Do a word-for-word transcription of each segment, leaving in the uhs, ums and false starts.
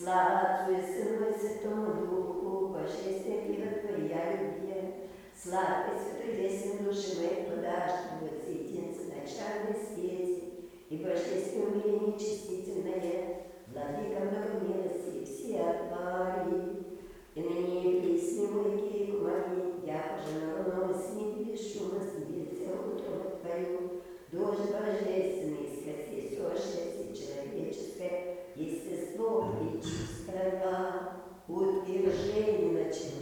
Слава Отцу и Сыну и Святому Духу, Божествие Пива Твоя любви. Слава Пресвятой Десятин души моей, подашь Твой Цветинце начальной свете, и Божествие умиление чистительное, Владыка много милости все отвори. И ныне песни мои кумани, я пожаловала сни бесшумно снится утро Твою, дождь божественный, скосесешься человеческое, естество и чистая, утверждение начнем.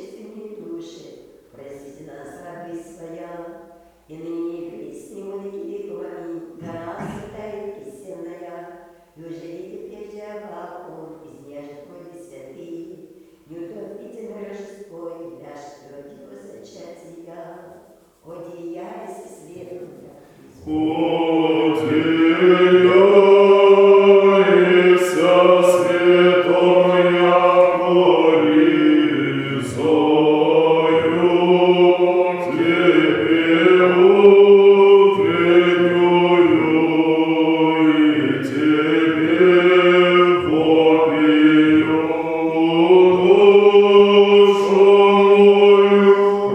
и ныне и присно, и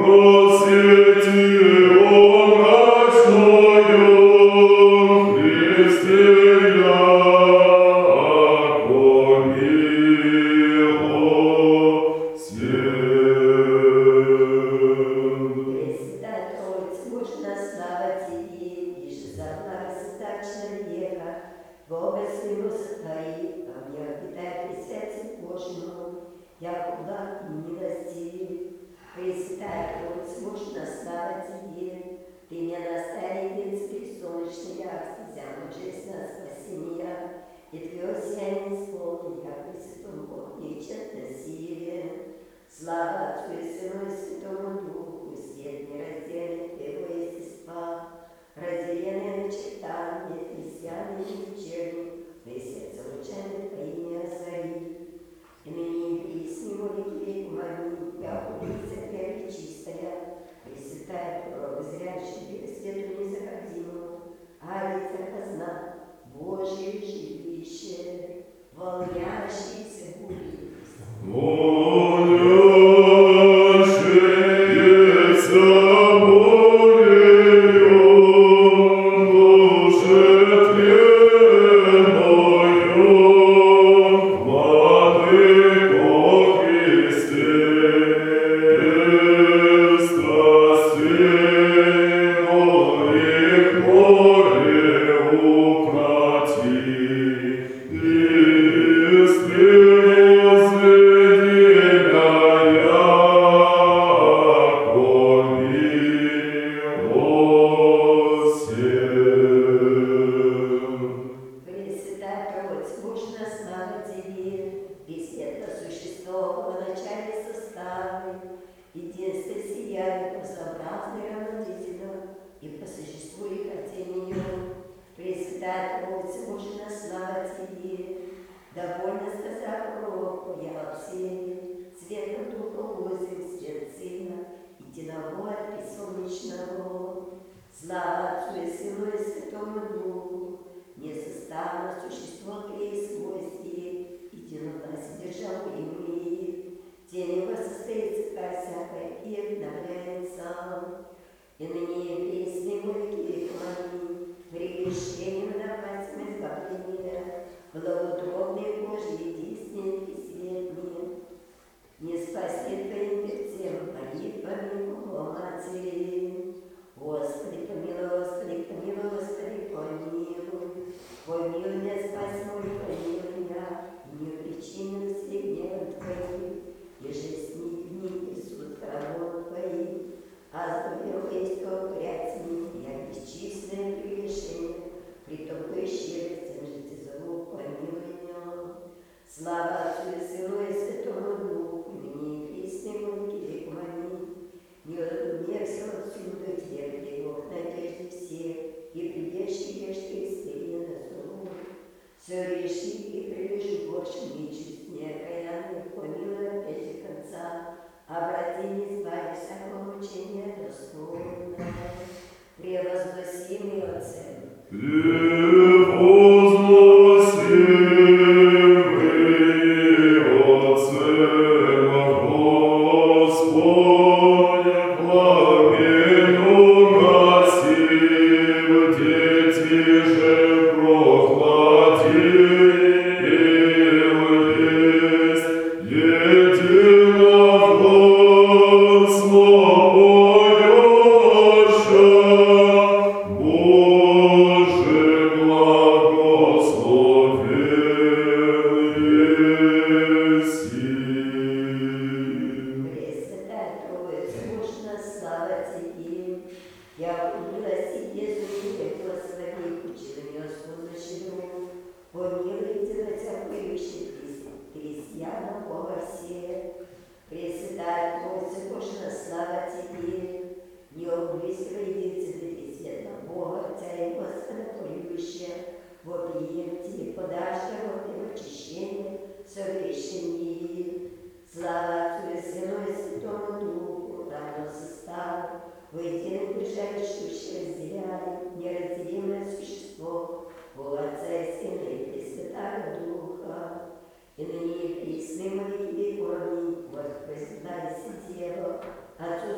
Отцу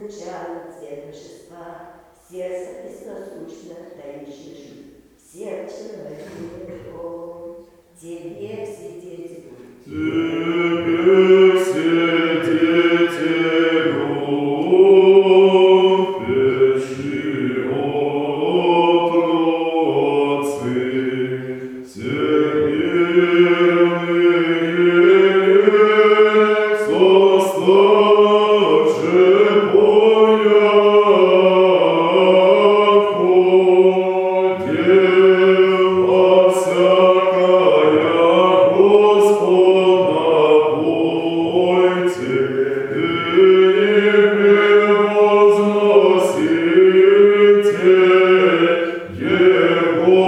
начало, цвет божества, сердце пресносущно, тающее жизнь всем человеком. Тебе все дети будут. Тебе все дети любящие отроцы, всемирные составшие пояко дева всякая Господа бойте, и превозносите Его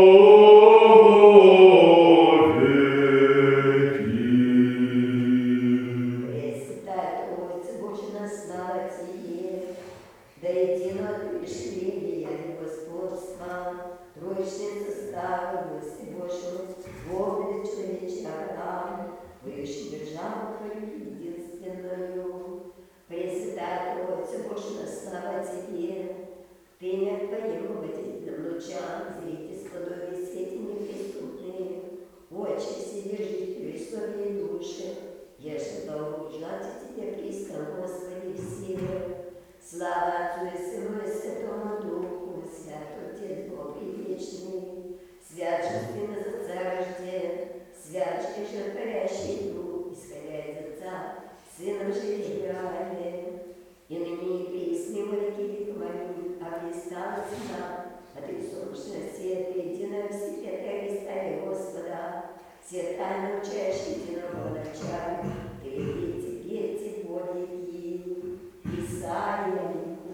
веки. Пресвятая Троица, Божья на слава Тебе, да единого пришествия и господства, троичным составом власти Божьего, воля человечья Адам, выше державу Твою единственную. Пресвятая Троица, Божья на слава Тебе, Ты имя Твоим ободительным лучам, зрите сподобие свете неприступные, очи вседержителю и слове души, еже должна Тебе близко, Господи, все. Слава Отцу и Сыну и Святому Духу, свят Отец Бог и вечный, свят жественно за Отца рожден, свят же животворящий Дух, исходя из Отца, Сыном же избирали. И ныне и присно молитве помоги, а Христа Сына, от Иисуса света, единого Святая Христа и Господа, святая научающий единого начала, перейдите, пейте, подвиги, Исаия.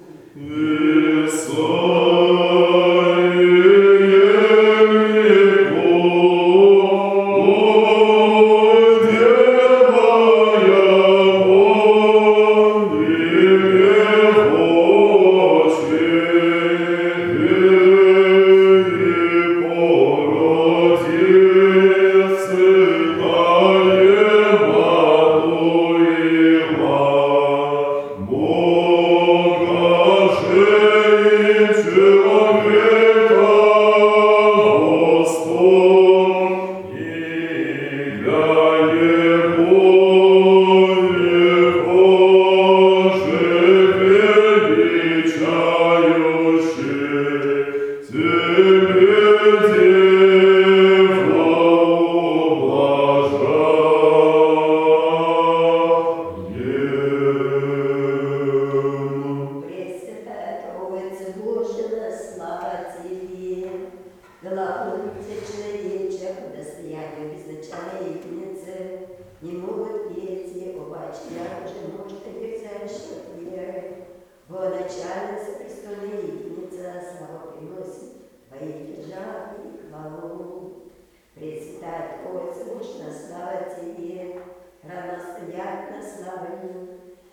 Не могут дети, обаче, я уже может дерзающая веры. Воначально сопрестольная единица, слава приносит твоей державе и хвалу. Пресвятая Троица, Божья на слава Тебе, равностоят на славу.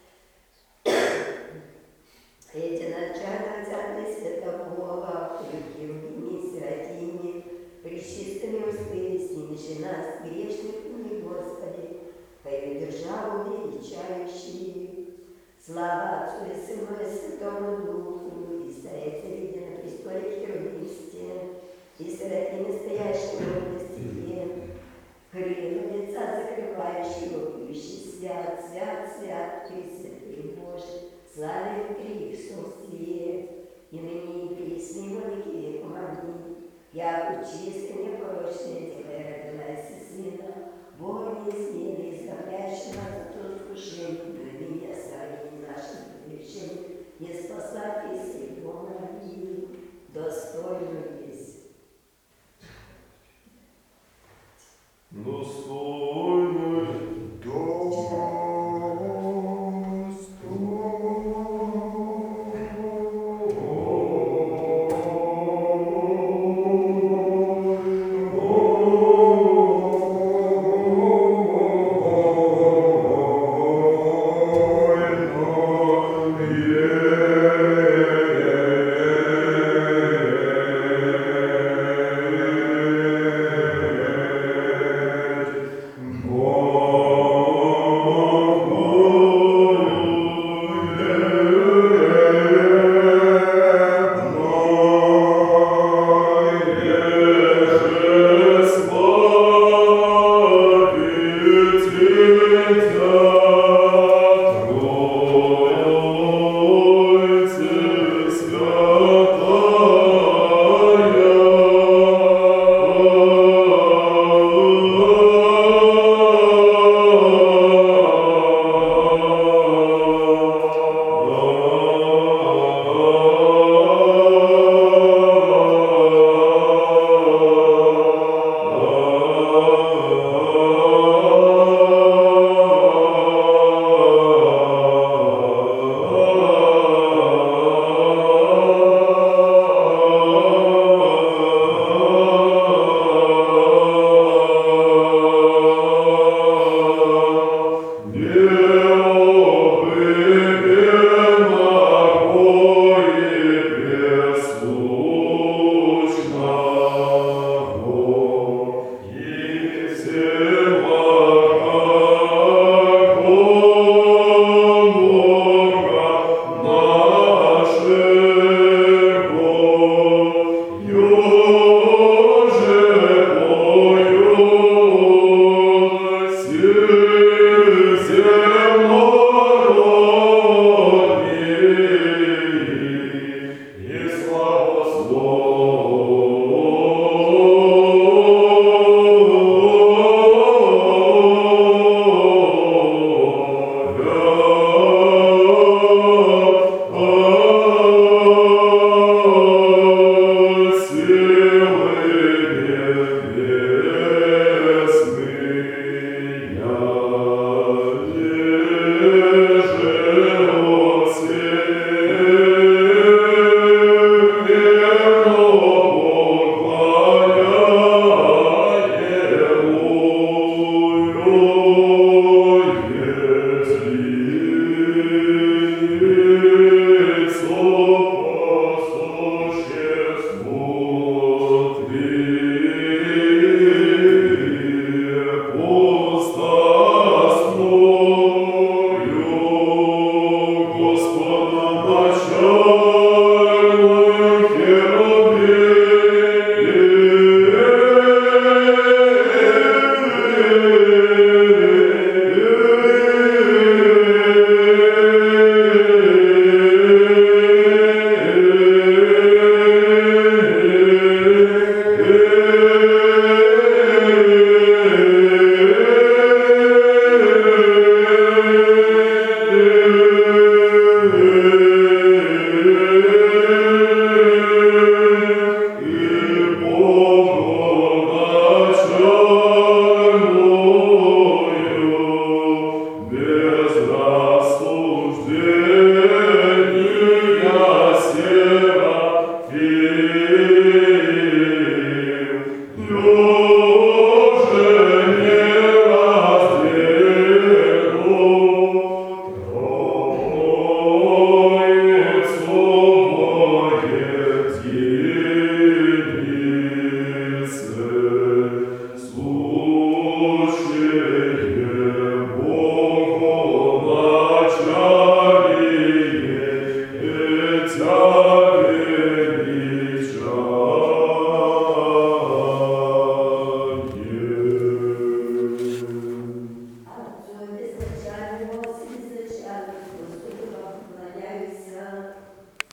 Единачально Царь Святого Бога, в любви сиротине, пречистыми успели с ними же нас, грешниками, Господи, Твою державу величающие. Слава Отцу и Сыну и Святому Духу, и стоит видя на престоле херувимстве, и сиротине стоящей в области, крылья лица закрывающего, пьющий свят, свят, свят, Пресвятый Божий, славен Ты в собстве, и ныне и присно и во веки веков. Аминь. Я чисто непорочная Тебя родилась и Сына, Бога неизменный, избавляющий нас от искушений, блюди оставления наших прегрешений, не спасать из Его молитвы, достойную